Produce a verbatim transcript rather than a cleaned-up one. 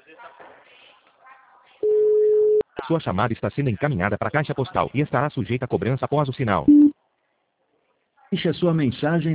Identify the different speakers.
Speaker 1: Sua chamada está sendo encaminhada para a caixa postal e estará sujeita a cobrança após o sinal.
Speaker 2: Deixe a sua mensagem